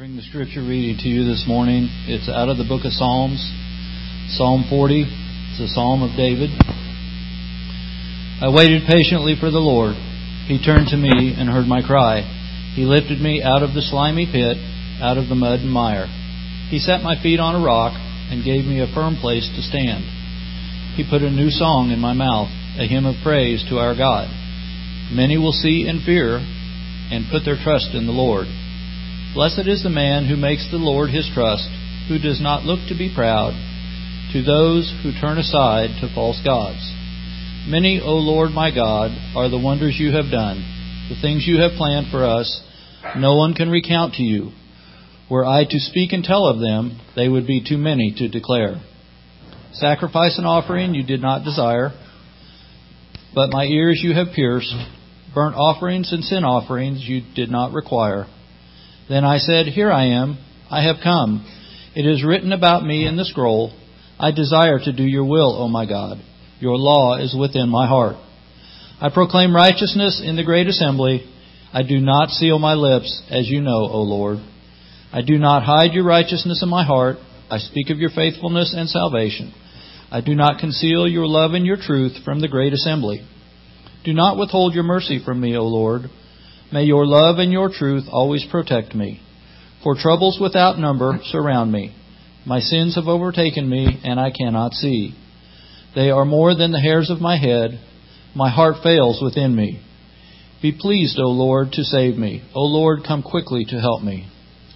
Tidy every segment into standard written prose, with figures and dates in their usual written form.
bring the scripture reading to you this morning. It's out of the book of Psalms, Psalm 40. It's a psalm of David. I waited patiently for the Lord. He turned to me and heard my cry. He lifted me out of the slimy pit, out of the mud and mire. He set my feet on a rock and gave me a firm place to stand. He put a new song in my mouth, a hymn of praise to our God. Many will see and fear and put their trust in the Lord. Blessed is the man who makes the Lord his trust, who does not look to be proud, to those who turn aside to false gods. Many, O Lord my God, are the wonders you have done, the things you have planned for us. No one can recount to you. Were I to speak and tell of them, they would be too many to declare. Sacrifice and offering you did not desire, but my ears you have pierced. Burnt offerings and sin offerings you did not require. Then I said, Here I am, I have come. It is written about me in the scroll. I desire to do your will, O my God. Your law is within my heart. I proclaim righteousness in the great assembly. I do not seal my lips, as you know, O Lord. I do not hide your righteousness in my heart. I speak of your faithfulness and salvation. I do not conceal your love and your truth from the great assembly. Do not withhold your mercy from me, O Lord. May your love and your truth always protect me. For troubles without number surround me. My sins have overtaken me, and I cannot see. They are more than the hairs of my head. My heart fails within me. Be pleased, O Lord, to save me. O Lord, come quickly to help me.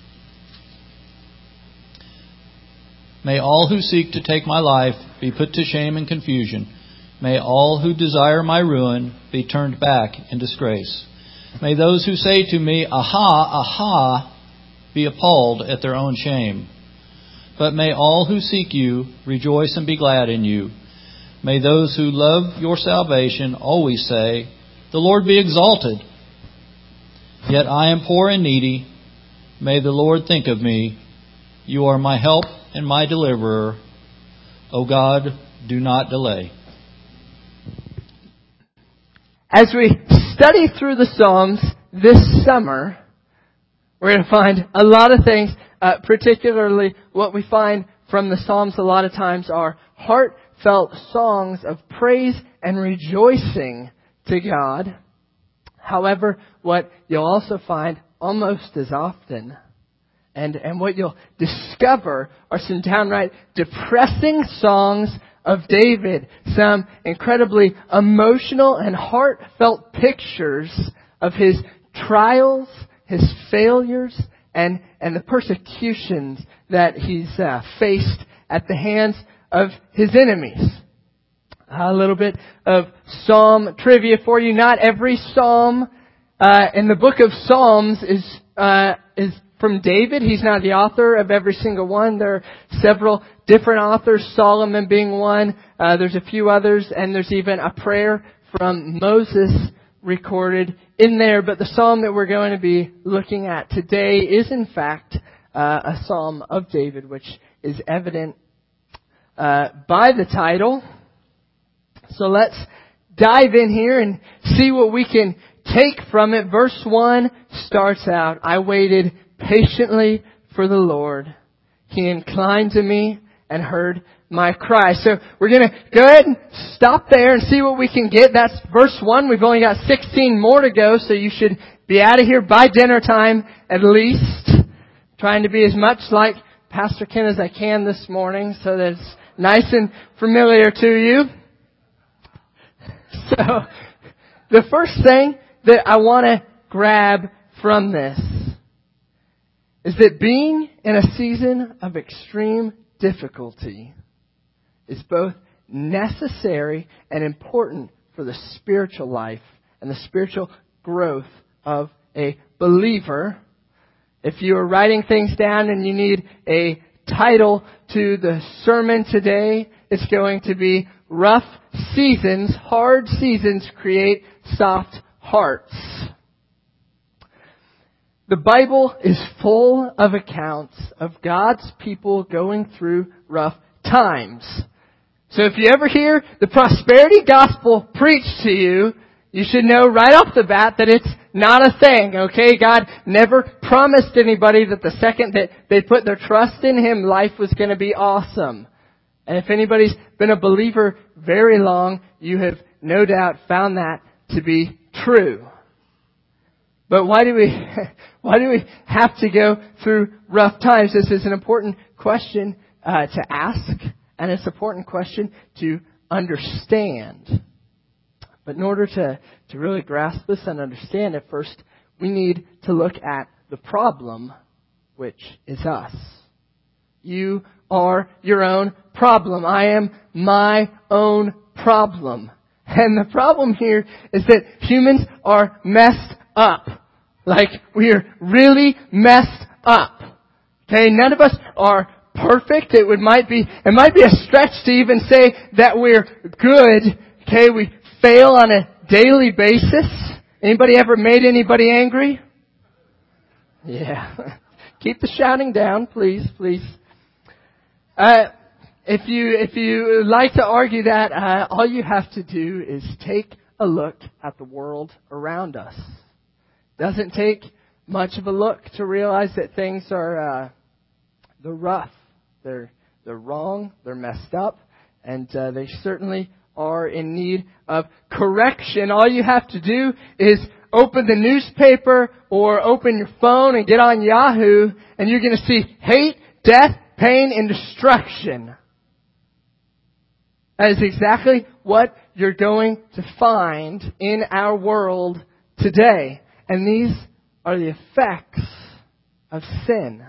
May all who seek to take my life be put to shame and confusion. May all who desire my ruin be turned back in disgrace. May those who say to me, Aha, aha, be appalled at their own shame. But may all who seek you rejoice and be glad in you. May those who love your salvation always say, The Lord be exalted. Yet I am poor and needy. May the Lord think of me. You are my help and my deliverer. O God, do not delay. As we study through the Psalms this summer, we're going to find a lot of things, particularly what we find from the Psalms a lot of times are heartfelt songs of praise and rejoicing to God. However, what you'll also find almost as often, and what you'll discover are some downright depressing songs of David, some incredibly emotional and heartfelt pictures of his trials, his failures, and the persecutions that he's faced at the hands of his enemies. A little bit of Psalm trivia for you. Not every Psalm in the book of Psalms is from David. He's not the author of every single one. There are several different authors, Solomon being one. There's a few others, and there's even a prayer from Moses recorded in there. But the psalm that we're going to be looking at today is, in fact, a psalm of David, which is evident by the title. So let's dive in here and see what we can take from it. Verse 1 starts out, I waited patiently for the Lord. He inclined to me and heard my cry. So we're going to go ahead and stop there and see what we can get. That's verse 1. We've only got 16 more to go, so you should be out of here by dinner time at least. Trying to be as much like Pastor Ken as I can this morning so that it's nice and familiar to you. So the first thing that I want to grab from this is that being in a season of extreme difficulty is both necessary and important for the spiritual life and the spiritual growth of a believer. If you are writing things down and you need a title to the sermon today, it's going to be Rough Seasons, Hard Seasons Create Soft Hearts. The Bible is full of accounts of God's people going through rough times. So if you ever hear the prosperity gospel preached to you, you should know right off the bat that it's not a thing, okay? God never promised anybody that the second that they put their trust in Him, life was going to be awesome. And if anybody's been a believer very long, you have no doubt found that to be true. But why do we have to go through rough times? This is an important question to ask, and it's an important question to understand. But in order to really grasp this and understand it, first we need to look at the problem, which is us. You are your own problem. I am my own problem. And the problem here is that humans are messed up. Like, we are really messed up. Okay, none of us are perfect. It might be a stretch to even say that we're good. Okay, we fail on a daily basis. Anybody ever made anybody angry? Yeah. Keep the shouting down, please. If you like to argue that, all you have to do is take a look at the world around us. Doesn't take much of a look to realize that things are they're rough, they're wrong, they're messed up, and they certainly are in need of correction. All you have to do is open the newspaper or open your phone and get on Yahoo, and you're going to see hate, death, pain, and destruction. That is exactly what you're going to find in our world today. And these are the effects of sin.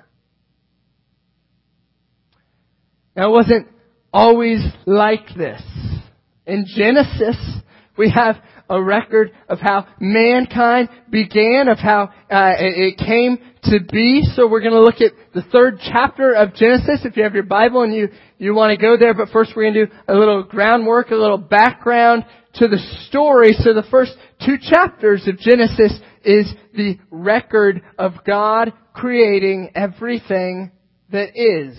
Now, it wasn't always like this. In Genesis, we have a record of how mankind began, of how it came to be. So we're going to look at the 3rd chapter of Genesis, if you have your Bible and you want to go there. But first we're going to do a little groundwork, a little background to the story. So the first 2 chapters of Genesis is the record of God creating everything that is.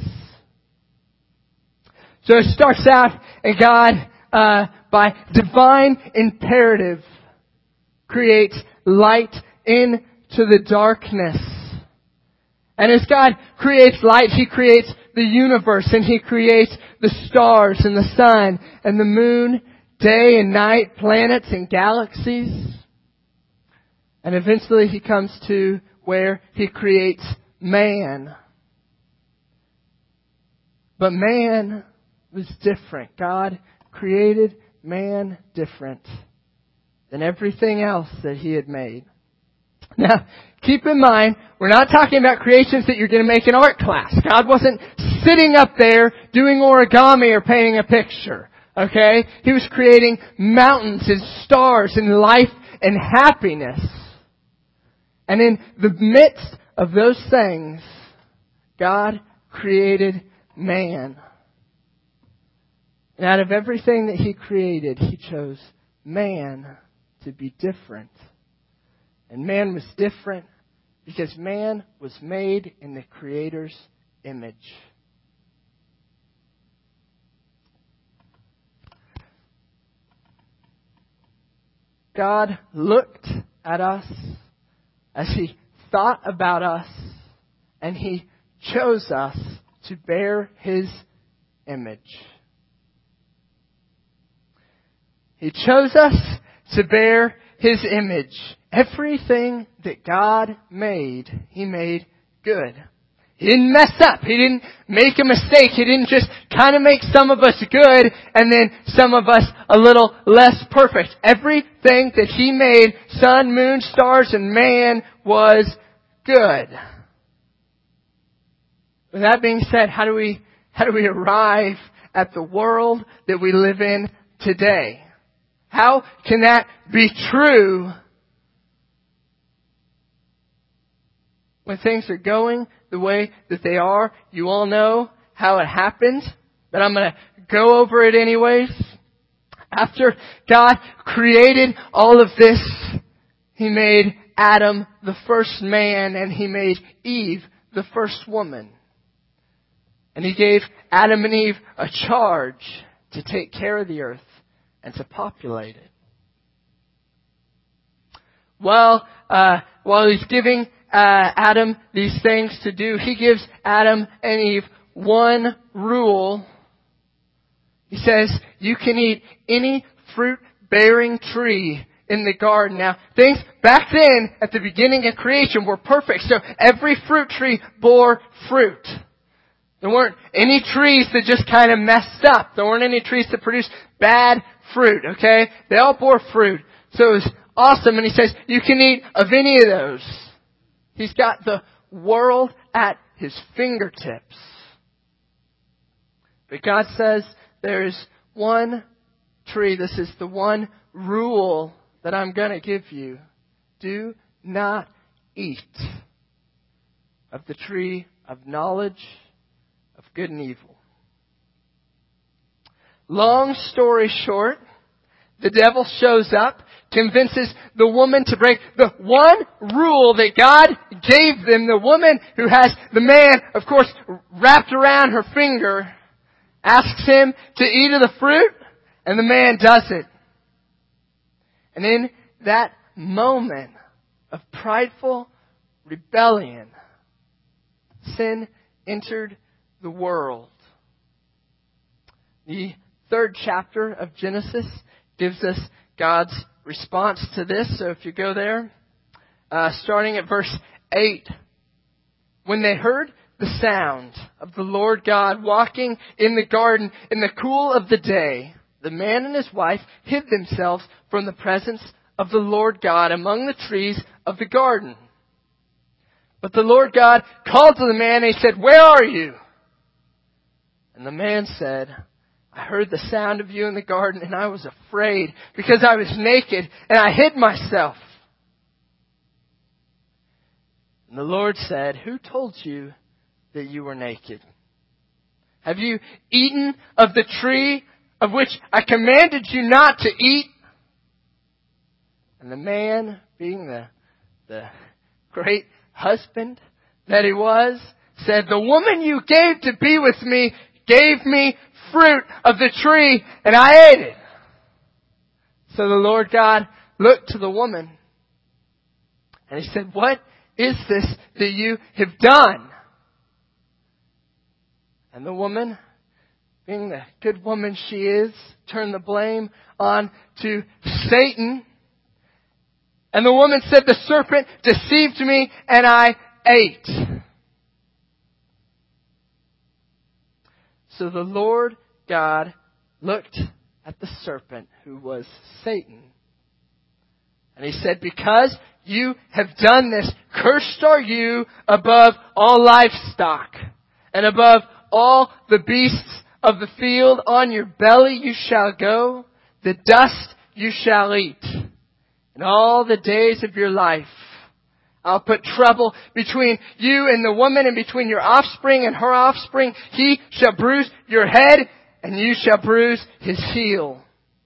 So it starts out, and God, by divine imperative, creates light into the darkness. And as God creates light, He creates the universe, and He creates the stars and the sun and the moon, day and night, planets and galaxies. And eventually He comes to where He creates man. But man was different. God created man different than everything else that He had made. Now, keep in mind, we're not talking about creations that you're going to make in art class. God wasn't sitting up there doing origami or painting a picture. Okay? He was creating mountains and stars and life and happiness. And in the midst of those things, God created man. And out of everything that He created, He chose man to be different. And man was different because man was made in the Creator's image. God looked at us as He thought about us, and He chose us to bear His image. He chose us to bear His image. Everything that God made, He made good. He didn't mess up. He didn't make a mistake. He didn't just kind of make some of us good and then some of us a little less perfect. Everything that He made, sun, moon, stars, and man, was good. With that being said, how do we arrive at the world that we live in today? How can that be true when things are going the way that they are? You all know how it happened, but I'm going to go over it anyways. After God created all of this, He made Adam the first man, and He made Eve the first woman. And He gave Adam and Eve a charge to take care of the earth and to populate it. While He's giving Adam these things to do. He gives Adam and Eve one rule. He says, you can eat any fruit-bearing tree in the garden. Now, things back then, at the beginning of creation, were perfect. So every fruit tree bore fruit. There weren't any trees that just kind of messed up. There weren't any trees that produced bad fruit, okay? They all bore fruit. So it was awesome. And he says, you can eat of any of those. He's got the world at his fingertips. But God says, there is one tree. This is the one rule that I'm going to give you. Do not eat of the tree of knowledge of good and evil. Long story short, the devil shows up, convinces the woman to break the one rule that God gave them. The woman who has the man, of course, wrapped around her finger, asks him to eat of the fruit, and the man does it. And in that moment of prideful rebellion, sin entered the world. The 3rd chapter of Genesis gives us God's response to this. So if you go there, starting at verse 8. When they heard the sound of the Lord God walking in the garden in the cool of the day, the man and his wife hid themselves from the presence of the Lord God among the trees of the garden. But the Lord God called to the man and he said, where are you? And the man said, I heard the sound of you in the garden and I was afraid because I was naked and I hid myself. And the Lord said, who told you that you were naked? Have you eaten of the tree of which I commanded you not to eat? And the man, being the great husband that he was, said, the woman you gave to be with me gave me fruit of the tree and I ate it. So the Lord God looked to the woman and he said, what is this that you have done? And the woman, being the good woman she is, turned the blame on to Satan. And the woman said, the serpent deceived me and I ate. So the Lord God looked at the serpent, who was Satan. And he said, because you have done this, cursed are you above all livestock and above all the beasts of the field. On your belly you shall go, the dust you shall eat. And all the days of your life, I'll put trouble between you and the woman and between your offspring and her offspring. He shall bruise your head and you shall bruise his heel.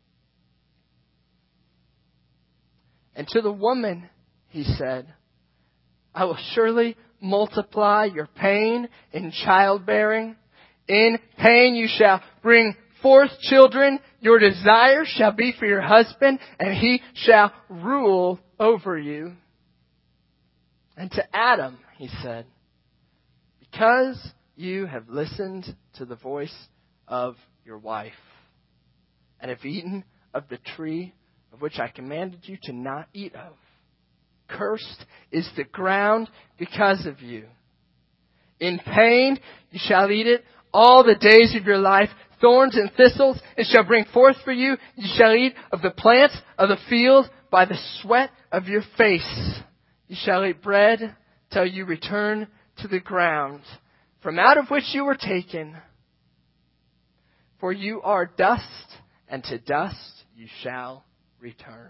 And to the woman, he said, I will surely multiply your pain in childbearing. In pain you shall bring forth children. Your desire shall be for your husband, and he shall rule over you. And to Adam, he said, because you have listened to the voice of your wife, and have eaten of the tree of which I commanded you to not eat of, cursed is the ground because of you. In pain you shall eat it all the days of your life. Thorns and thistles it shall bring forth for you. You shall eat of the plants of the field. By the sweat of your face you shall eat bread till you return to the ground, from out of which you were taken. For you are dust, and to dust you shall return.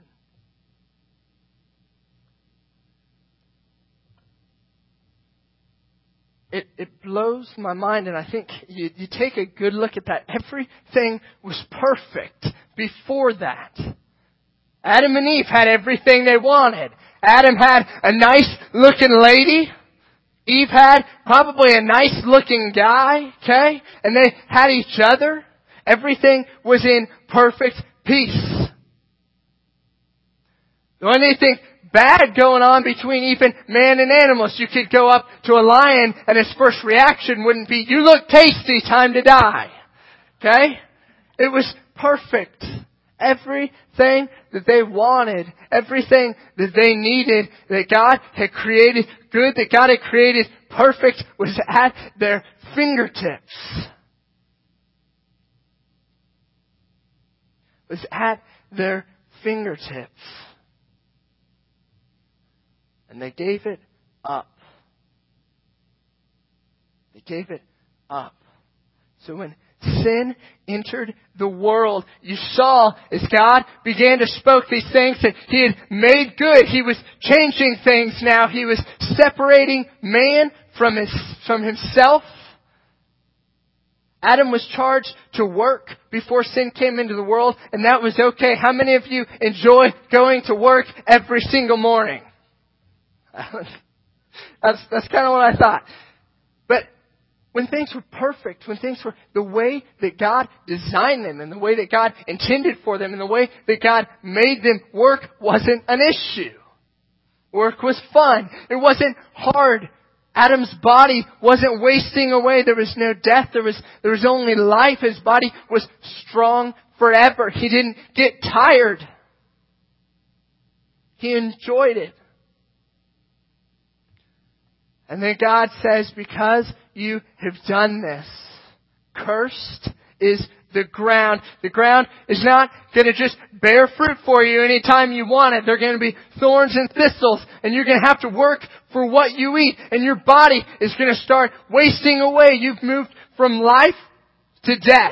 It blows my mind, and I think you take a good look at that. Everything was perfect before that. Adam and Eve had everything they wanted. Adam had a nice looking lady. Eve had probably a nice looking guy, okay? And they had each other. Everything was in perfect peace. The only thing bad going on between even man and animals. You could go up to a lion and his first reaction wouldn't be, "You look tasty, time to die." Okay? It was perfect. Everything that they wanted, everything that they needed, that God had created good, that God had created perfect, was at their fingertips. Was at their fingertips. And they gave it up. They gave it up. So when sin entered the world, you saw as God began to spoke these things that He had made good. He was changing things now. He was separating man from himself. Adam was charged to work before sin came into the world, and that was okay. How many of you enjoy going to work every single morning? That's kind of what I thought. But when things were perfect, when things were the way that God designed them and the way that God intended for them and the way that God made them, work wasn't an issue. Work was fun. It wasn't hard. Adam's body wasn't wasting away. There was no death. There was only life. His body was strong forever. He didn't get tired. He enjoyed it. And then God says, because you have done this, cursed is the ground. The ground is not going to just bear fruit for you anytime you want it. There are going to be thorns and thistles, and you're going to have to work for what you eat, and your body is going to start wasting away. You've moved from life to death.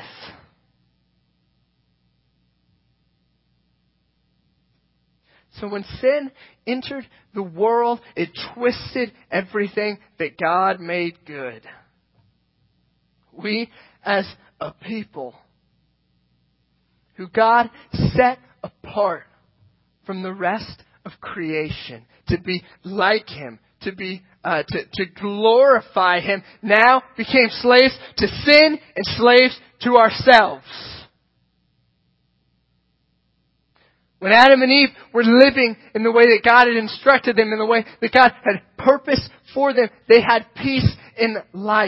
So when sin entered the world, it twisted everything that God made good. We, as a people who God set apart from the rest of creation to be like Him, to glorify Him, now became slaves to sin and slaves to ourselves. When Adam and Eve were living in the way that God had instructed them, in the way that God had purposed for them, they had peace in life.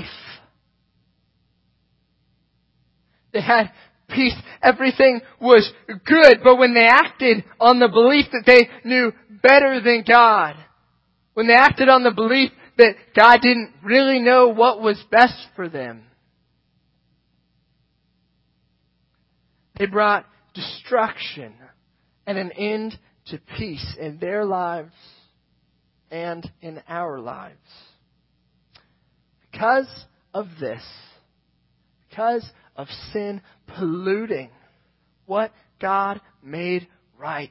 They had peace. Everything was good. But when they acted on the belief that they knew better than God, when they acted on the belief that God didn't really know what was best for them, they brought destruction and an end to peace in their lives and in our lives. Because of this, because of sin polluting what God made right,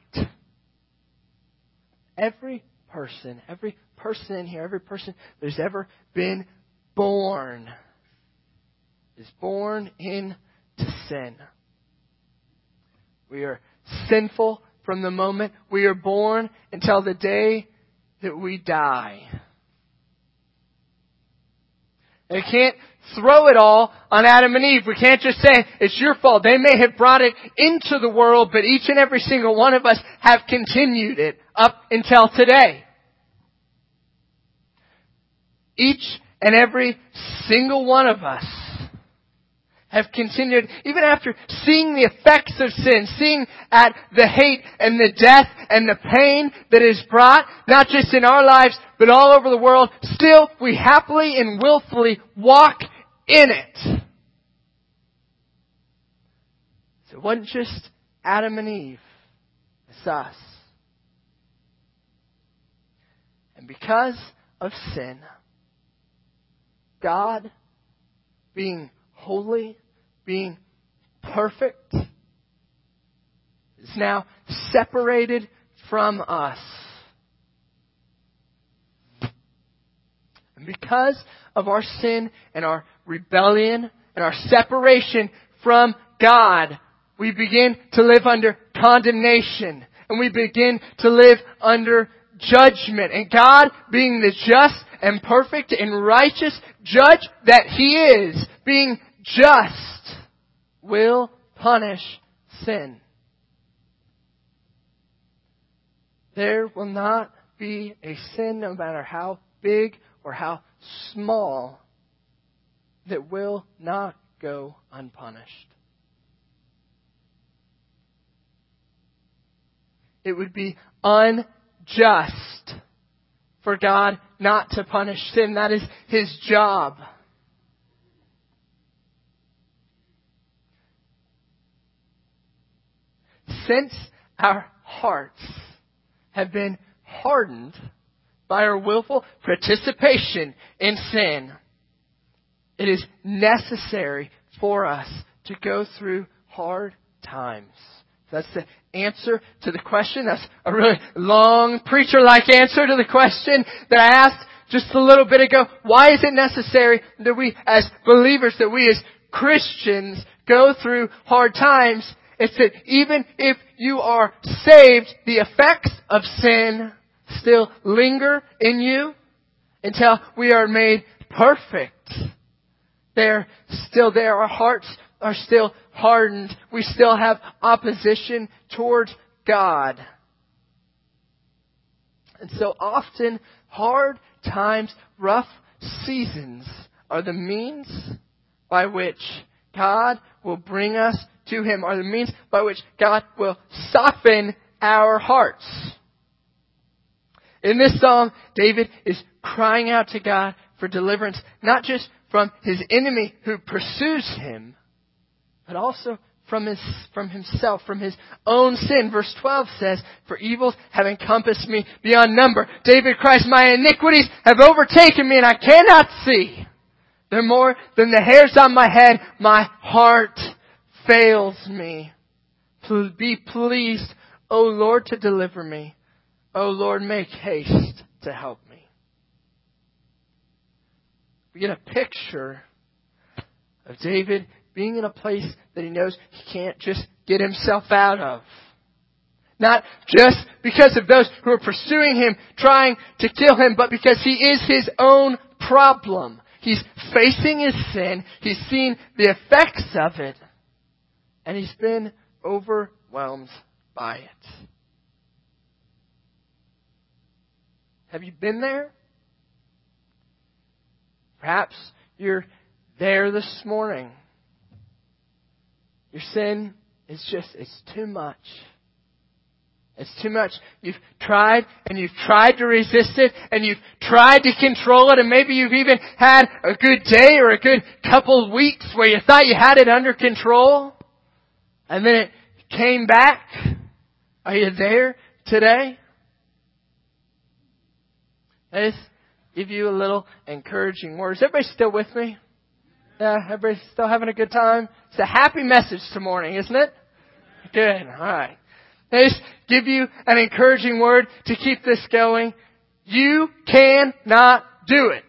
every person in here, every person there's ever been born is born into sin. We are sinful from the moment we are born until the day that we die. And we can't throw it all on Adam and Eve. We can't just say, it's your fault. They may have brought it into the world, but each and every single one of us have continued it up until today. Each and every single one of us have continued, even after seeing the effects of sin, seeing at the hate and the death and the pain that is brought, not just in our lives, but all over the world, still we happily and willfully walk in it. So it wasn't just Adam and Eve, it's us. And because of sin, God, being holy, being perfect, is now separated from us. And because of our sin and our rebellion and our separation from God, we begin to live under condemnation. And we begin to live under judgment. And God, being the just and perfect and righteous judge that He is, being just, will punish sin. There will not be a sin, no matter how big or how small, that will not go unpunished. It would be unjust for God not to punish sin. That is His job. Since our hearts have been hardened by our willful participation in sin, it is necessary for us to go through hard times. That's the answer to the question. That's a really long preacher-like answer to the question that I asked just a little bit ago. Why is it necessary that we as believers, that we as Christians go through hard times? It's that even if you are saved, the effects of sin still linger in you until we are made perfect. They're still there. Our hearts are still hardened. We still have opposition towards God. And so often, hard times, rough seasons are the means by which God will bring us to Him, are the means by which God will soften our hearts. In this psalm, David is crying out to God for deliverance, not just from his enemy who pursues him, but also from himself, from his own sin. Verse 12 says, "For evils have encompassed me beyond number." David cries, "My iniquities have overtaken me and I cannot see. They're more than the hairs on my head. My heart fails me. Be pleased, O Lord, to deliver me. O Lord, make haste to help me." We get a picture of David being in a place that he knows he can't just get himself out of. Not just because of those who are pursuing him, trying to kill him, but because he is his own problem. He's facing his sin. He's seen the effects of it. And he's been overwhelmed by it. Have you been there? Perhaps you're there this morning. Your sin is it's too much. It's too much. You've tried and you've tried to resist it and you've tried to control it, and maybe you've even had a good day or a good couple of weeks where you thought you had it under control, and then it came back. Are you there today? I just give you a little encouraging word. Is everybody still with me? Yeah, everybody still having a good time? It's a happy message this morning, isn't it? Good. All right. I just give you an encouraging word to keep this going. You cannot do it.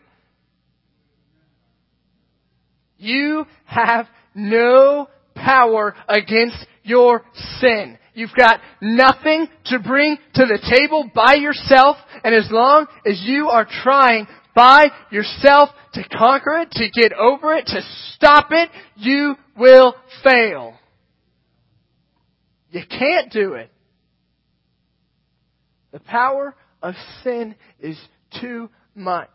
You have no power against your sin. You've got nothing to bring to the table by yourself, and as long as you are trying by yourself to conquer it, to get over it, to stop it, you will fail. You can't do it. The power of sin is too much.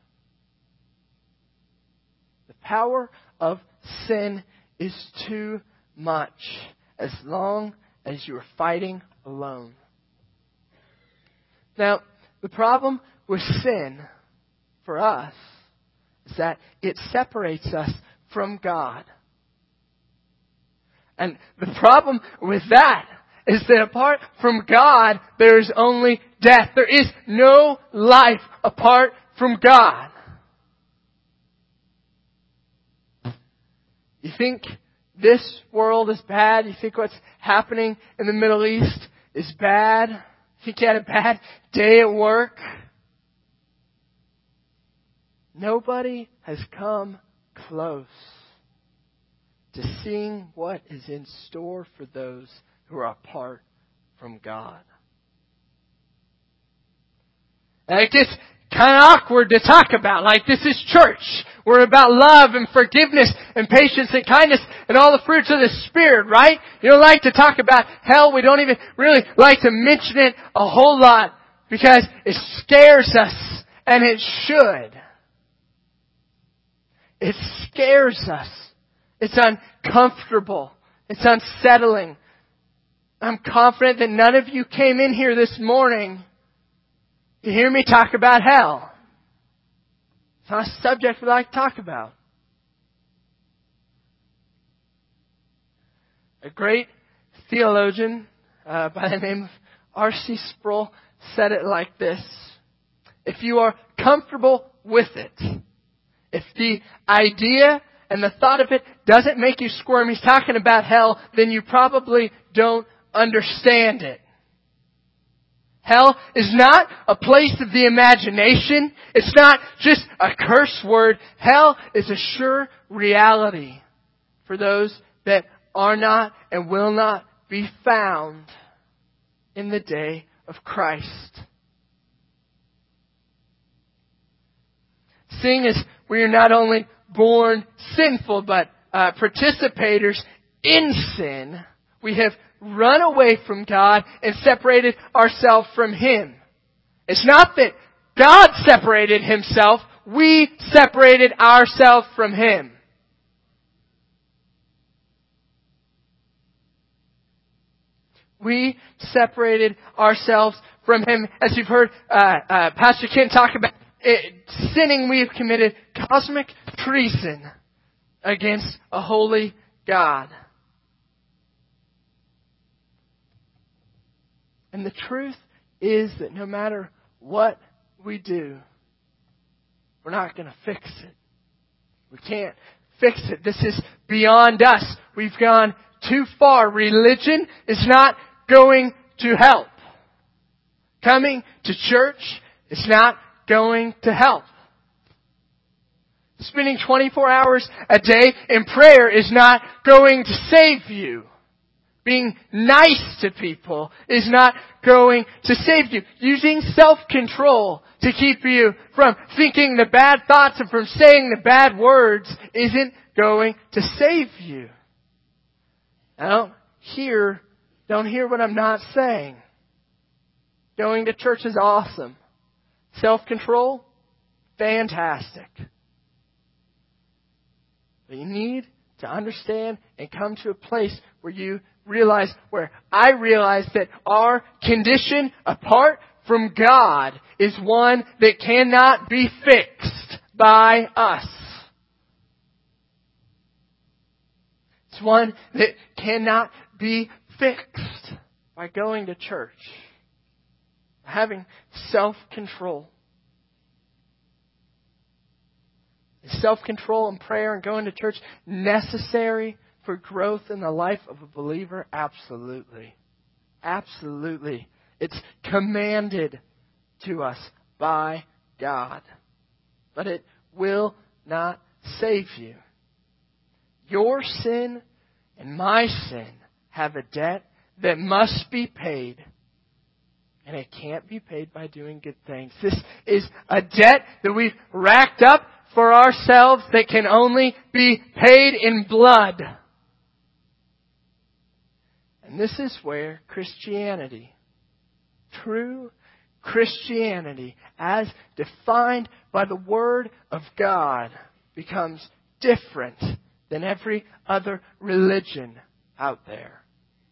The power of sin is too much as long as you're fighting alone. Now, the problem with sin for us is that it separates us from God. And the problem with that is that apart from God, there is only death. There is no life apart from God. You think this world is bad? You think what's happening in the Middle East is bad? You think you had a bad day at work? Nobody has come close to seeing what is in store for those who are apart from God. And it gets kind of awkward to talk about. Like, this is church. We're about love and forgiveness and patience and kindness and all the fruits of the Spirit, right? You don't like to talk about hell. We don't even really like to mention it a whole lot because it scares us, and it should. It scares us. It's uncomfortable. It's unsettling. I'm confident that none of you came in here this morning to hear me talk about hell. It's not a subject we like to talk about. A great theologian by the name of R.C. Sproul said it like this: if you are comfortable with it, if the idea and the thought of it doesn't make you squirm, he's talking about hell, then you probably don't understand it. Hell is not a place of the imagination. It's not just a curse word. Hell is a sure reality for those that are not and will not be found in the day of Christ. Seeing as we are not only born sinful, but participators in sin, we have run away from God and separated ourselves from Him. It's not that God separated Himself, we separated ourselves from Him. We separated ourselves from Him. As you've heard Pastor Ken talk about, sinning, we have committed cosmic treason against a holy God. And the truth is that no matter what we do, we're not going to fix it. We can't fix it. This is beyond us. We've gone too far. Religion is not going to help. Coming to church is not going to help. Spending 24 hours a day in prayer is not going to save you. Being nice to people is not going to save you. Using self-control to keep you from thinking the bad thoughts and from saying the bad words isn't going to save you. Now, don't hear what I'm not saying. Going to church is awesome. Self-control, fantastic. But you need to understand and come to a place where I realize that our condition apart from God is one that cannot be fixed by us. It's one that cannot be fixed by going to church. Having self-control. Is self-control and prayer and going to church necessary for growth in the life of a believer? Absolutely. Absolutely. It's commanded to us by God. But it will not save you. Your sin and my sin have a debt that must be paid. And it can't be paid by doing good things. This is a debt that we've racked up for ourselves that can only be paid in blood. And this is where Christianity, true Christianity, as defined by the Word of God, becomes different than every other religion out there.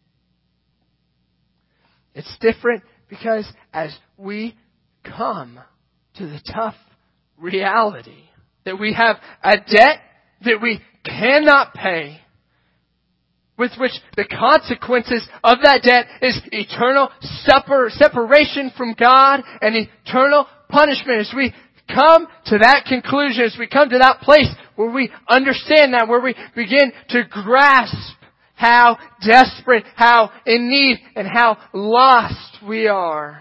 It's different because as we come to the tough reality that we have a debt that we cannot pay, with which the consequences of that debt is eternal separation from God and eternal punishment. As we come to that conclusion, as we come to that place where we understand that, where we begin to grasp how desperate, how in need, and how lost we are,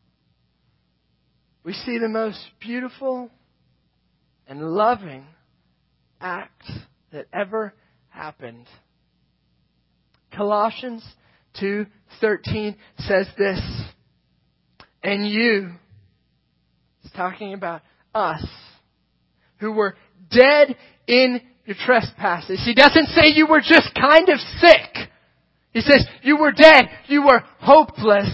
we see the most beautiful and loving act that ever happened. Colossians 2:13 says this, and you, it's talking about us, who were dead in your trespasses. He doesn't say you were just kind of sick. He says you were dead. You were hopeless.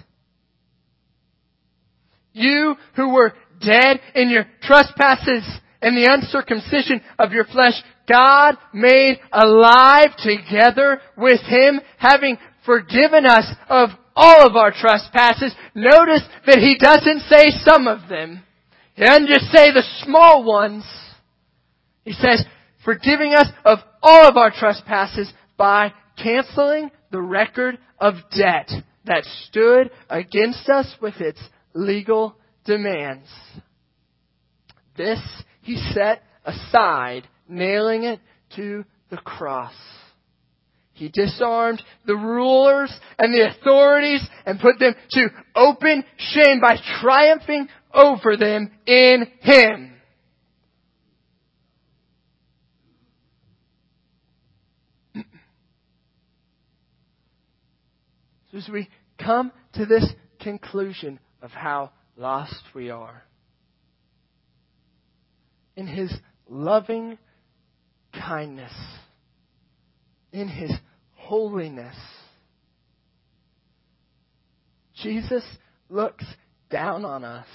You who were dead in your trespasses and the uncircumcision of your flesh, God made alive together with Him, having forgiven us of all of our trespasses. Notice that He doesn't say some of them. He doesn't just say the small ones. He says, forgiving us of all of our trespasses by canceling the record of debt that stood against us with its legal demands. This He set aside, nailing it to the cross. He disarmed the rulers and the authorities and put them to open shame by triumphing over them in Him. So as we come to this conclusion of how lost we are, in His loving kindness, in His holiness, Jesus looks down on us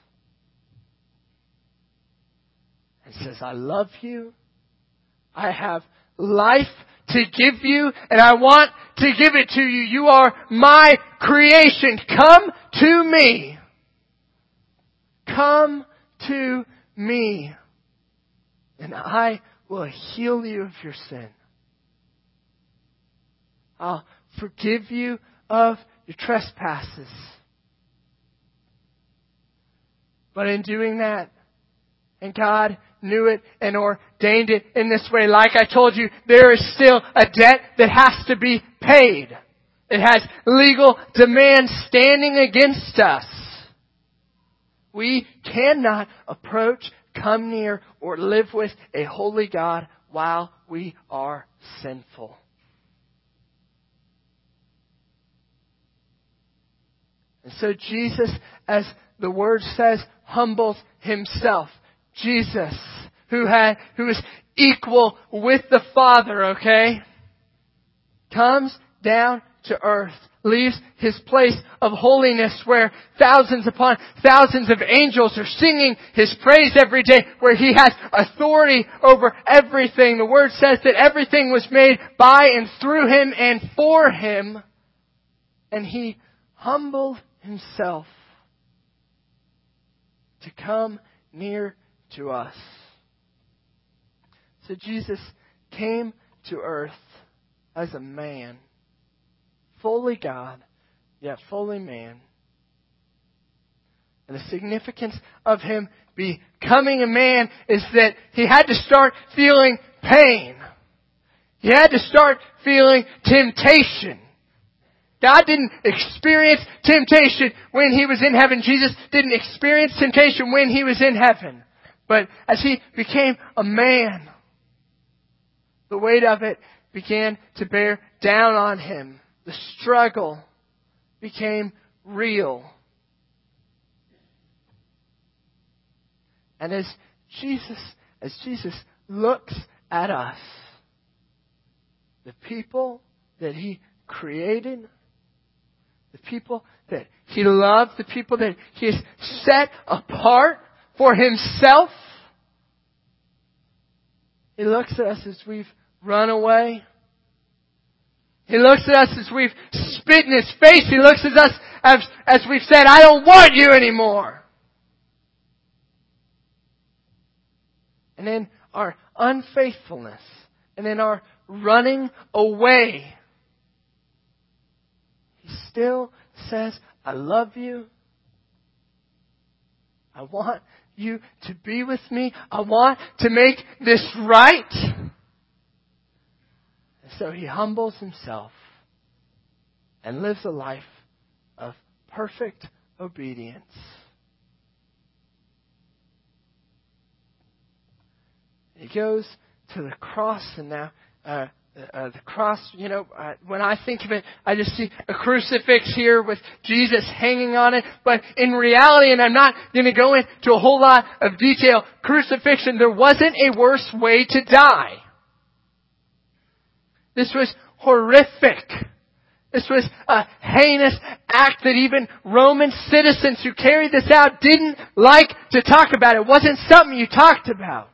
and says, I love you. I have life to give you, and I want to give it to you. You are my creation. Come to me. Come to me, and I will heal you of your sin. I'll forgive you of your trespasses. But in doing that, and God knew it and ordained it in this way, like I told you, there is still a debt that has to be paid. It has legal demands standing against us. We cannot approach, come near, or live with a holy God while we are sinful. And so Jesus, as the word says, humbles Himself. Jesus, who is equal with the Father, okay, comes down to earth, leaves His place of holiness where thousands upon thousands of angels are singing His praise every day, where He has authority over everything. The Word says that everything was made by and through Him and for Him. And He humbled Himself to come near to us. So Jesus came to earth as a man, fully God, yet fully man. And the significance of Him becoming a man is that He had to start feeling pain. He had to start feeling temptation. God didn't experience temptation when He was in heaven. Jesus didn't experience temptation when He was in heaven. But as He became a man, the weight of it began to bear down on Him. The struggle became real. And as Jesus looks at us, the people that He created, the people that He loved, the people that He has set apart for Himself, He looks at us as we've run away. He looks at us as we've spit in His face. He looks at us as we've said, I don't want you anymore. And in our unfaithfulness, and in our running away, He still says, I love you. I want you to be with me. I want to make this right. And so He humbles Himself and lives a life of perfect obedience. He goes to the cross, and now The cross, when I think of it, I just see a crucifix here with Jesus hanging on it. But in reality, and I'm not going to go into a whole lot of detail, crucifixion, there wasn't a worse way to die. This was horrific. This was a heinous act that even Roman citizens who carried this out didn't like to talk about. It wasn't something you talked about.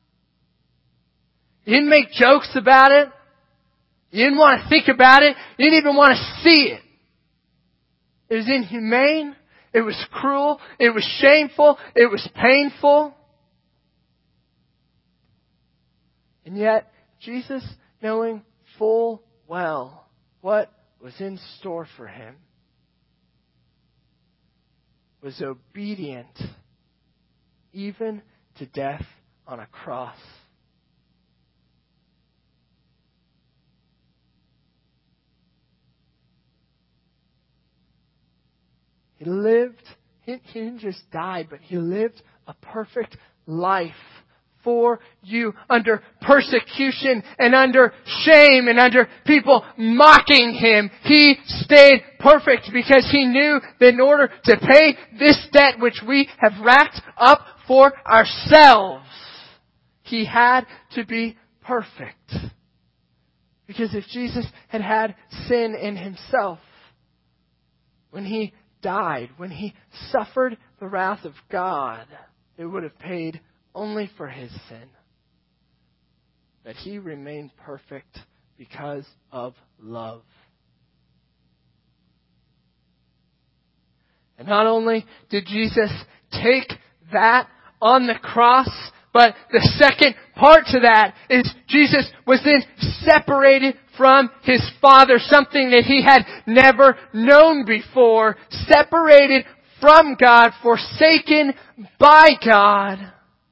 You didn't make jokes about it. You didn't want to think about it. You didn't even want to see it. It was inhumane. It was cruel. It was shameful. It was painful. And yet, Jesus, knowing full well what was in store for him, was obedient even to death on a cross. He lived, he didn't just die, but he lived a perfect life for you under persecution and under shame and under people mocking him. He stayed perfect because he knew that in order to pay this debt which we have racked up for ourselves, he had to be perfect. Because if Jesus had had sin in himself, when he died, when he suffered the wrath of God, it would have paid only for his sin. But he remained perfect because of love. And not only did Jesus take that on the cross, but the second part to that is Jesus was then separated from his Father, something that he had never known before, separated from God, forsaken by God,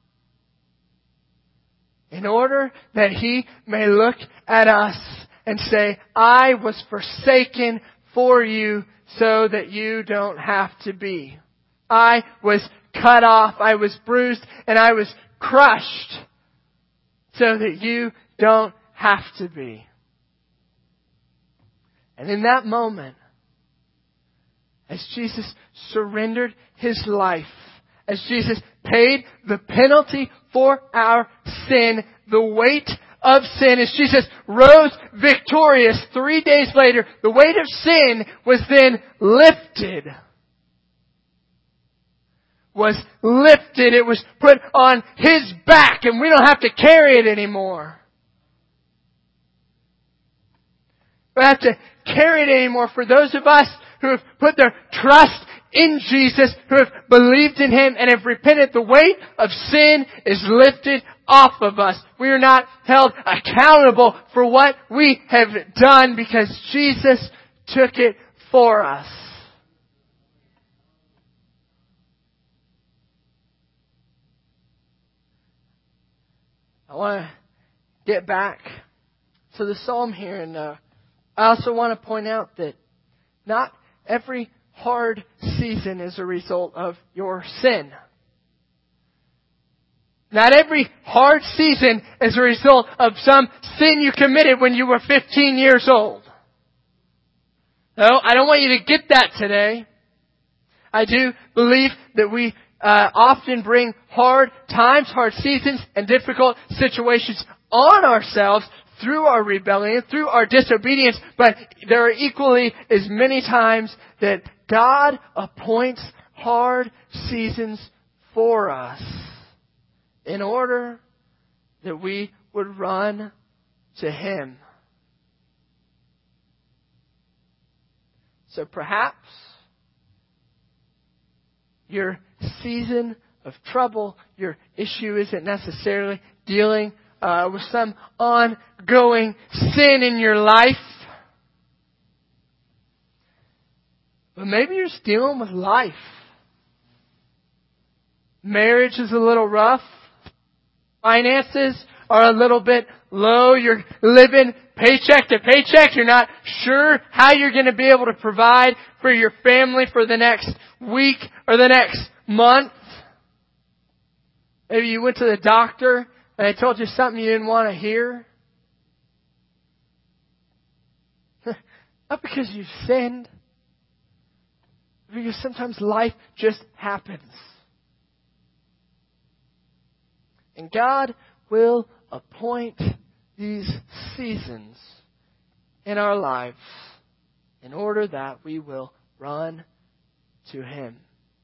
in order that he may look at us and say, I was forsaken for you so that you don't have to be. I was cut off, I was bruised, and I was crushed so that you don't have to be. And in that moment, as Jesus surrendered his life, as Jesus paid the penalty for our sin, the weight of sin, as Jesus rose victorious 3 days later, the weight of sin was then lifted. Was lifted. It was put on his back, and we don't have to carry it anymore. We don't have to carry it anymore. For those of us who have put their trust in Jesus, who have believed in him and have repented, the weight of sin is lifted off of us. We are not held accountable for what we have done because Jesus took it for us. I want to get back to the psalm here, and I also want to point out that not every hard season is a result of your sin. Not every hard season is a result of some sin you committed when you were 15 years old. No, I don't want you to get that today. I do believe that we often bring hard times, hard seasons, and difficult situations on ourselves through our rebellion, through our disobedience, but there are equally as many times that God appoints hard seasons for us in order that we would run to him. So perhaps your season of trouble, your issue isn't necessarily dealing with some ongoing sin in your life. But maybe you're just dealing with life. Marriage is a little rough. Finances are a little bit low. You're living paycheck to paycheck. You're not sure how you're going to be able to provide for your family for the next week or the next month. Maybe you went to the doctor and they told you something you didn't want to hear. Not because you've sinned. Because sometimes life just happens. And God will appoint these seasons in our lives in order that we will run to Him.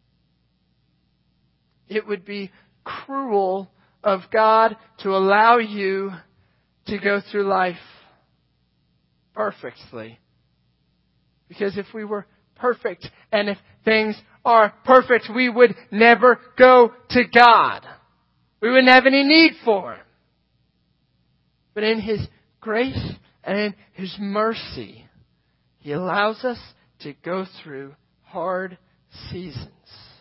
It would be cruel of God to allow you to go through life perfectly. Because if we were perfect and if things are perfect, we would never go to God. We wouldn't have any need for Him. But in His grace and in His mercy, He allows us to go through hard seasons.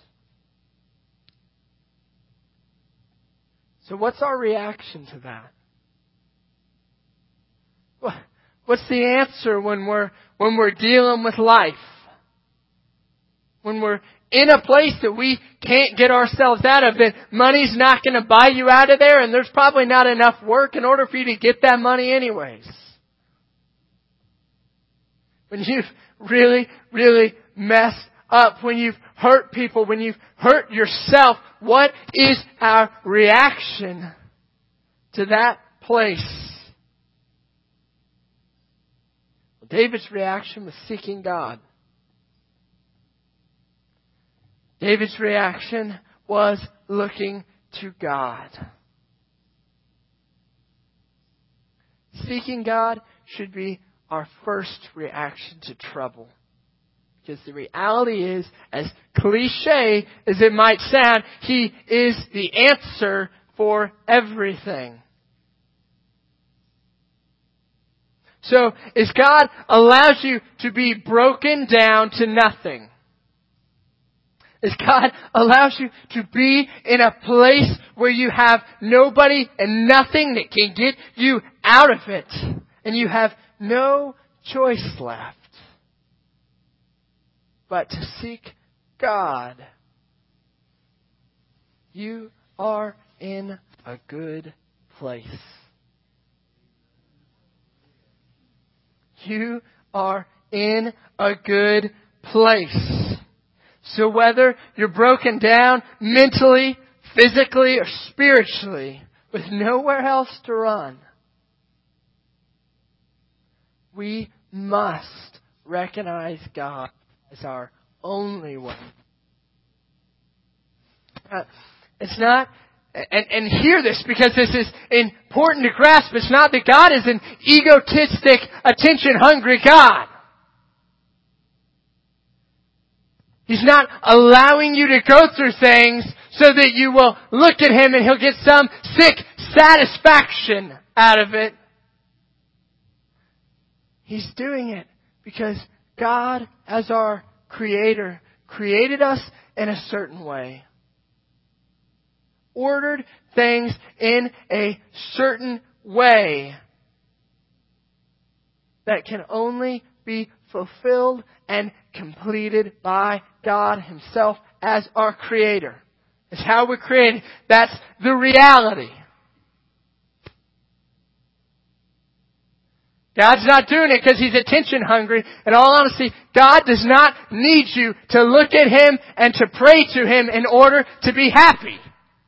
So what's our reaction to that? What's the answer when we're dealing with life? When we're in a place that we can't get ourselves out of, that money's not going to buy you out of there, and there's probably not enough work in order for you to get that money anyways. When you've really, really messed up, when you've hurt people, when you've hurt yourself, what is our reaction to that place? Well, David's reaction was seeking God. David's reaction was looking to God. Seeking God should be our first reaction to trouble. Because the reality is, as cliche as it might sound, He is the answer for everything. So, as God allows you to be broken down to nothing, as God allows you to be in a place where you have nobody and nothing that can get you out of it, and you have no choice left but to seek God, you are in a good place. You are in a good place. So whether you're broken down mentally, physically, or spiritually, with nowhere else to run, we must recognize God as our only way. It's not, and hear this because this is important to grasp, it's not that God is an egotistic, attention-hungry God. He's not allowing you to go through things so that you will look at Him and He'll get some sick satisfaction out of it. He's doing it because God, as our Creator, created us in a certain way. Ordered things in a certain way that can only be fulfilled and completed by God Himself as our Creator. It's how we're created. That's the reality. God's not doing it because He's attention hungry. In all honesty, God does not need you to look at Him and to pray to Him in order to be happy.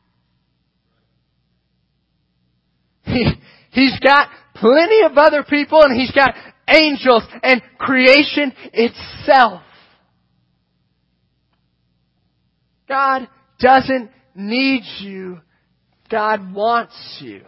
He's got plenty of other people, and He's got angels and creation itself. God doesn't need you. God wants you.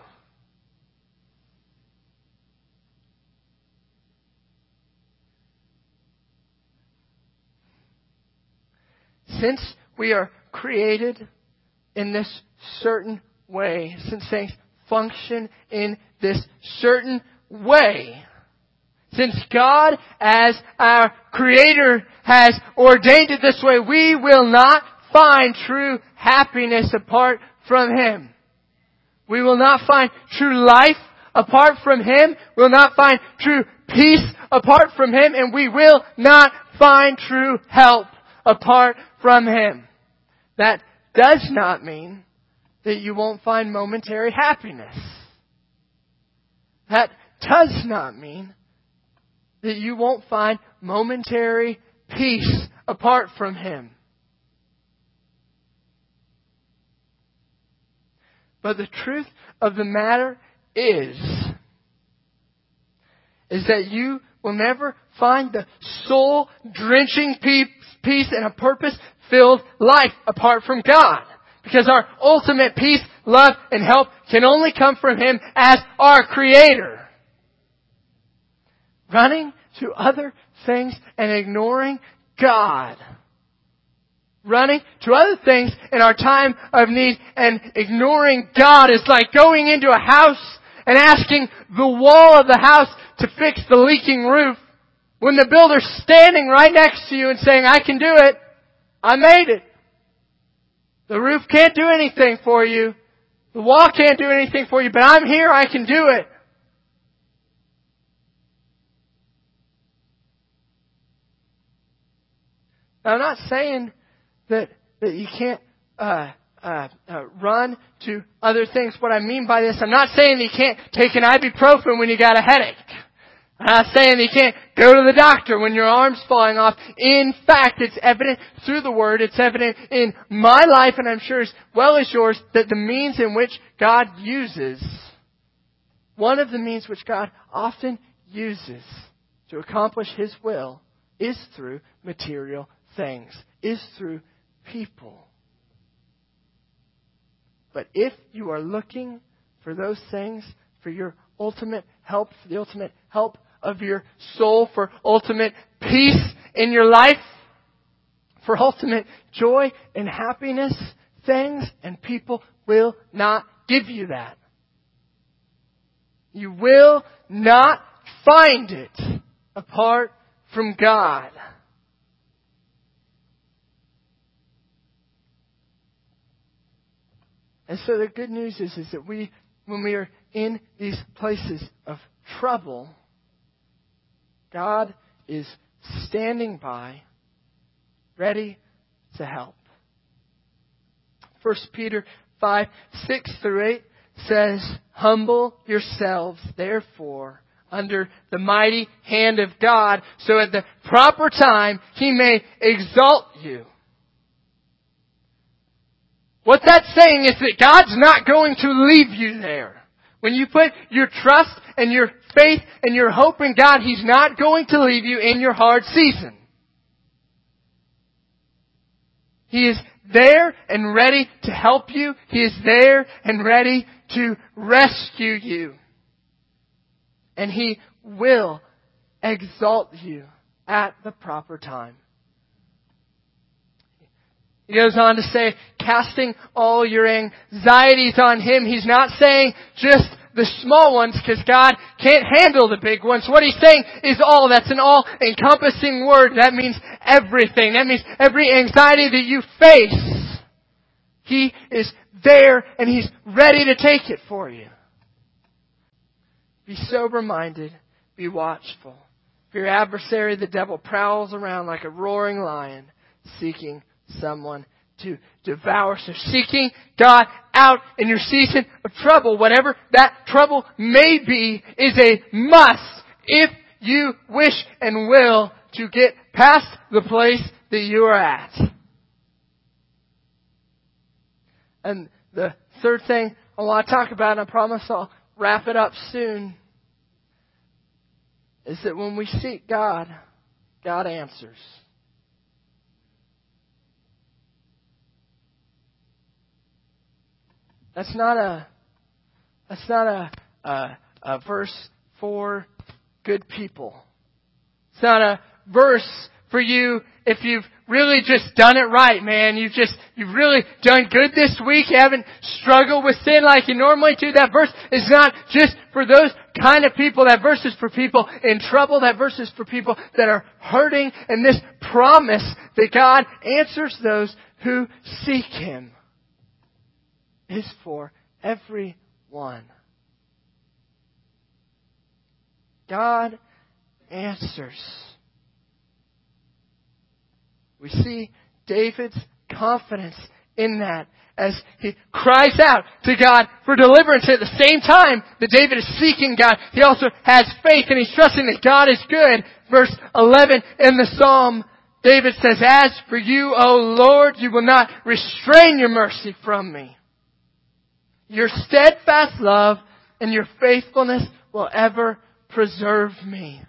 Since we are created in this certain way, since things function in this certain way, since God, as our Creator, has ordained it this way, we will not find true happiness apart from Him. We will not find true life apart from Him. We will not find true peace apart from Him. And we will not find true help apart from Him. That does not mean that you won't find momentary happiness. That does not mean that you won't find momentary peace apart from Him. But the truth of the matter is that you will never find the soul-drenching peace and a purpose-filled life apart from God. Because our ultimate peace, love, and help can only come from Him as our Creator. Running to other things and ignoring God. Running to other things in our time of need and ignoring God is like going into a house and asking the wall of the house to fix the leaking roof when the builder's standing right next to you and saying, I can do it. I made it. The roof can't do anything for you. The wall can't do anything for you, but I'm here. I can do it. Now, I'm not saying that you can't run to other things. What I mean by this, I'm not saying that you can't take an ibuprofen when you got a headache. I'm not saying that you can't go to the doctor when your arm's falling off. In fact, it's evident through the Word, it's evident in my life, and I'm sure as well as yours, that the means in which God uses, one of the means which God often uses to accomplish His will is through material things, is through people. But if you are looking for those things, for your ultimate help, for the ultimate help of your soul, for ultimate peace in your life, for ultimate joy and happiness, things and people will not give you that. You will not find it apart from God. And so the good news is that when we are in these places of trouble, God is standing by, ready to help. 1 Peter 5, 6 through 8 says, humble yourselves, therefore, under the mighty hand of God, so at the proper time He may exalt you. What that's saying is that God's not going to leave you there. When you put your trust and your faith and your hope in God, He's not going to leave you in your hard season. He is there and ready to help you. He is there and ready to rescue you. And He will exalt you at the proper time. He goes on to say, casting all your anxieties on Him. He's not saying just the small ones, because God can't handle the big ones. What He's saying is all. That's an all-encompassing word. That means everything. That means every anxiety that you face. He is there and He's ready to take it for you. Be sober-minded. Be watchful. For your adversary, the devil, prowls around like a roaring lion, seeking someone to devour. So seeking God out in your season of trouble, whatever that trouble may be, is a must if you wish and will to get past the place that you are at. And the third thing I want to talk about, and I promise I'll wrap it up soon, is that when we seek God, God answers. That's not a verse for good people. It's not a verse for you if you've really just done it right, man. You've really done good this week. You haven't struggled with sin like you normally do. That verse is not just for those kind of people. That verse is for people in trouble. That verse is for people that are hurting. And this promise that God answers those who seek Him is for everyone. God answers. We see David's confidence in that as he cries out to God for deliverance. At the same time that David is seeking God, he also has faith and he's trusting that God is good. Verse 11 in the Psalm, David says, "As for you, O Lord, you will not restrain your mercy from me. Your steadfast love and your faithfulness will ever preserve me."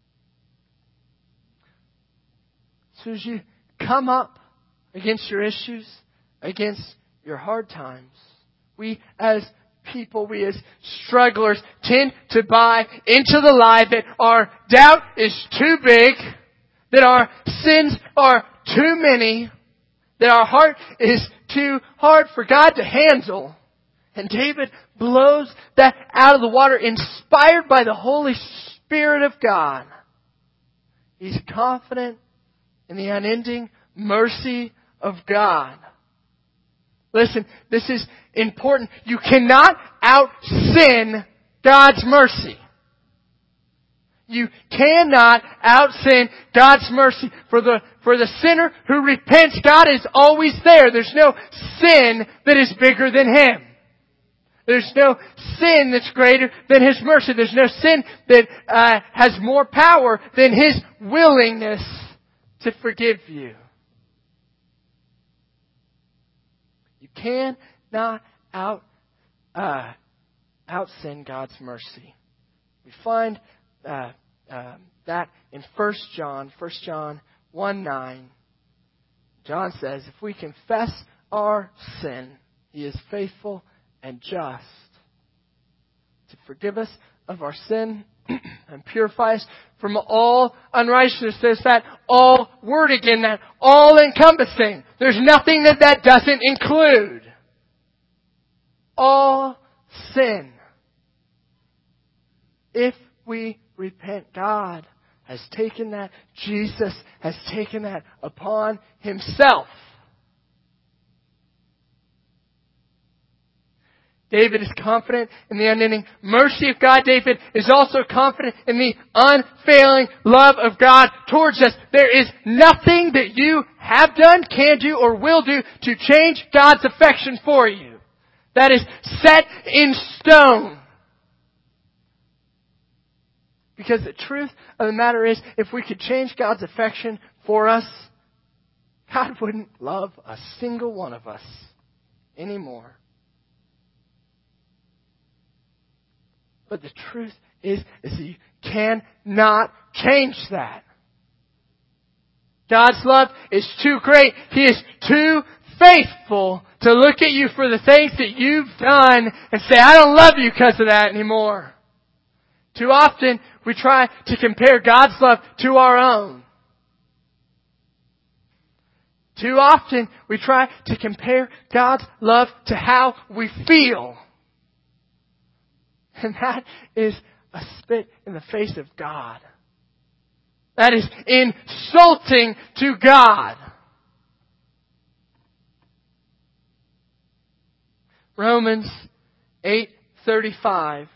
So as you come up against your issues, against your hard times, we as people, we as strugglers tend to buy into the lie that our doubt is too big, that our sins are too many, that our heart is too hard for God to handle. And David blows that out of the water, inspired by the Holy Spirit of God. He's confident in the unending mercy of God. Listen, this is important. You cannot out-sin God's mercy. You cannot out-sin God's mercy. For the sinner who repents, God is always there. There's no sin that is bigger than Him. There's no sin that's greater than His mercy. There's no sin that has more power than His willingness to forgive you. You cannot out-sin God's mercy. We find that in 1 John 1:9. John says, if we confess our sin, He is faithful and just to forgive us of our sin and purify us from all unrighteousness. There's that all word again, that all encompassing. There's nothing that doesn't include. All sin. If we repent, God has taken that. Jesus has taken that upon Himself. David is confident in the unending mercy of God. David is also confident in the unfailing love of God towards us. There is nothing that you have done, can do, or will do to change God's affection for you. That is set in stone. Because the truth of the matter is, if we could change God's affection for us, God wouldn't love a single one of us anymore. But the truth is you cannot change that. God's love is too great. He is too faithful to look at you for the things that you've done and say, I don't love you because of that anymore. Too often we try to compare God's love to our own. Too often we try to compare God's love to how we feel. And that is a spit in the face of God. That is insulting to God. Romans 8:35.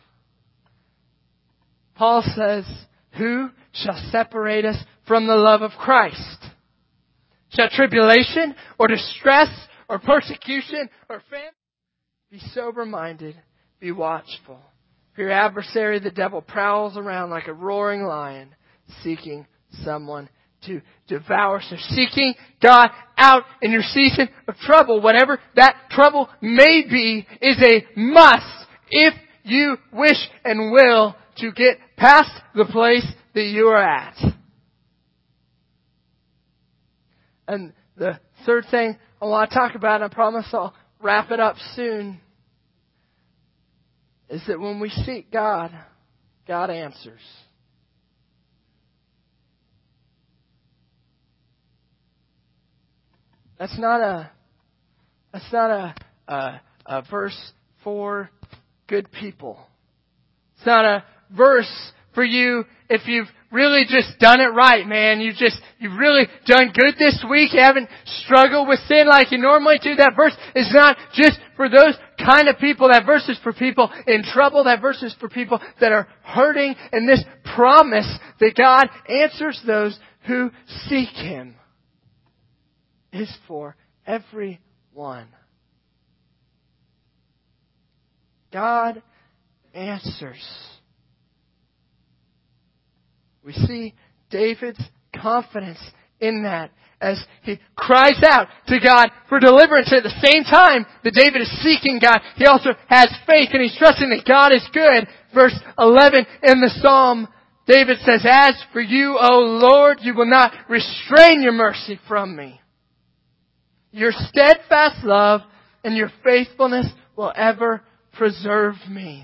Paul says, who shall separate us from the love of Christ? Shall tribulation or distress or persecution or famine? Be sober-minded, be watchful. For your adversary, the devil, prowls around like a roaring lion, seeking someone to devour. So seeking God out in your season of trouble, whatever that trouble may be, is a must if you wish and will to get past the place that you are at. And the third thing I want to talk about, and I promise I'll wrap it up soon, is that when we seek God, God answers. That's not a verse for good people. It's not a verse for you if you've really just done it right, man. You've really done good this week. You haven't struggled with sin like you normally do. That verse is not just for those kind of people. That verse is for people in trouble. That verse is for people that are hurting. And this promise that God answers those who seek Him is for every 1. God answers. We see David's confidence in that as he cries out to God for deliverance. At the same time that David is seeking God, he also has faith and he's trusting that God is good. Verse 11 in the Psalm, David says, "As for you, O Lord, you will not restrain your mercy from me. Your steadfast love and your faithfulness will ever preserve me."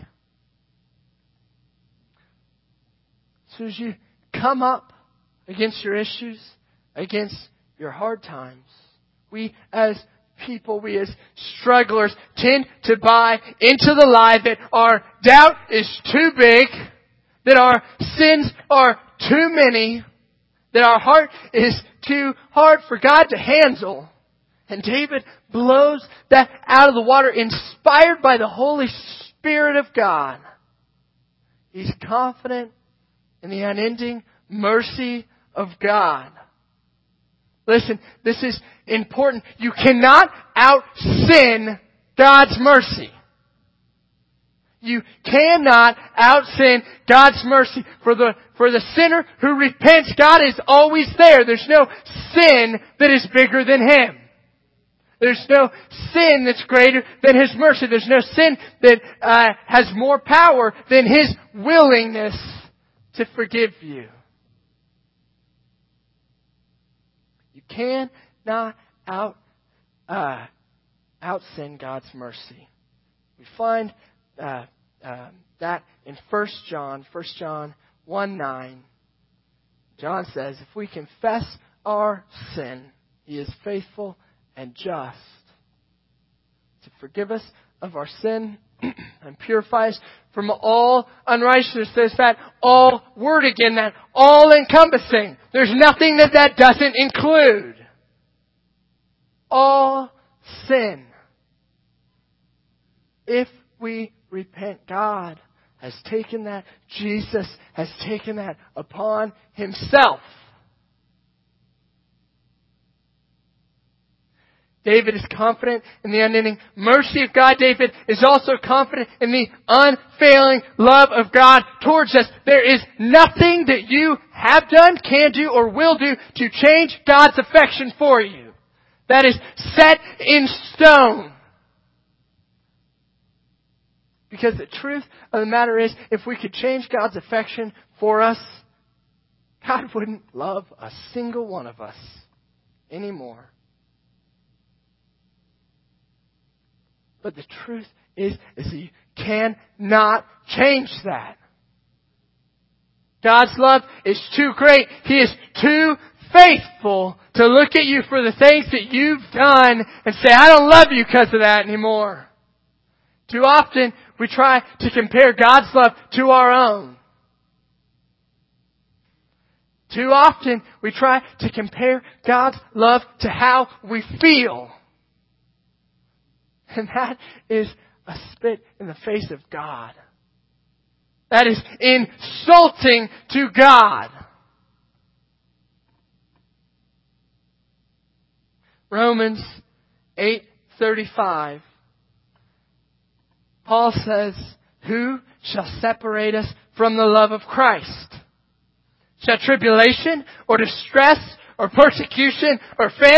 So as you come up against your issues, against your hard times, we as people, we as strugglers tend to buy into the lie that our doubt is too big, that our sins are too many, that our heart is too hard for God to handle. And David blows that out of the water, inspired by the Holy Spirit of God. He's confident in the unending mercy of God. Listen, this is important. You cannot out-sin God's mercy. You cannot out-sin God's mercy. For the sinner who repents, God is always there. There's no sin that is bigger than Him. There's no sin that's greater than His mercy. There's no sin that has more power than His willingness to forgive you. You cannot out-sin God's mercy. We find that in 1 John 1:9. John says, "If we confess our sin, He is faithful and just to forgive us of our sin and purify us from all unrighteousness." There's that all word again, that all encompassing. There's nothing that doesn't include. All sin. If we repent, God has taken that. Jesus has taken that upon Himself. David is confident in the unending mercy of God. David is also confident in the unfailing love of God towards us. There is nothing that you have done, can do, or will do to change God's affection for you. That is set in stone. Because the truth of the matter is, if we could change God's affection for us, God wouldn't love a single one of us anymore. But the truth is that you cannot change that. God's love is too great. He is too faithful to look at you for the things that you've done and say, "I don't love you because of that anymore." Too often we try to compare God's love to our own. Too often we try to compare God's love to how we feel. And that is a spit in the face of God. That is insulting to God. Romans 8:35. Paul says, "Who shall separate us from the love of Christ? Shall tribulation or distress or persecution or famine